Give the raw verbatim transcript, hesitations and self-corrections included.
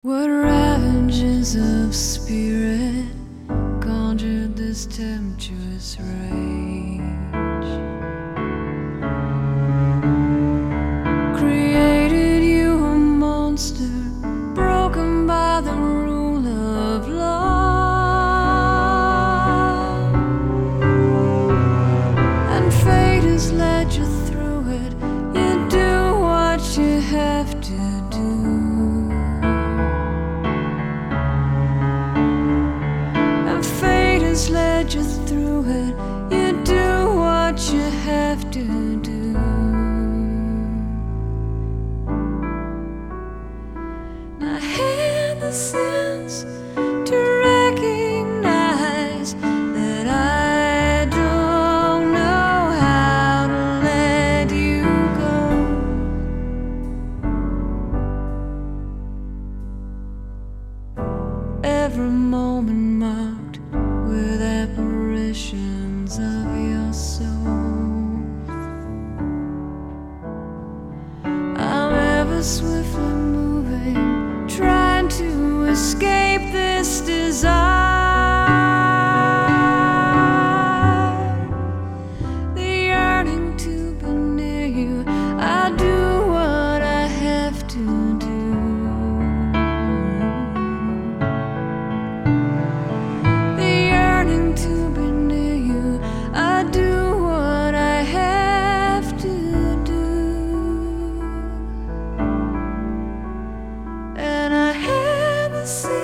What ravages of spirit conjured this tempestuous rage? Created you a monster broken by the rule of love, and fate has led you through it. You do what you have to do. Has led you through it. You do what you have to do. I had the sense to recognize that I don't know how to let you go. Every moment marked with apparitions of your soul. I'm ever swiftly moving, trying to escape this desire, the yearning to be near you. I do what I have to do. To be near you, I do what I have to do, and I have a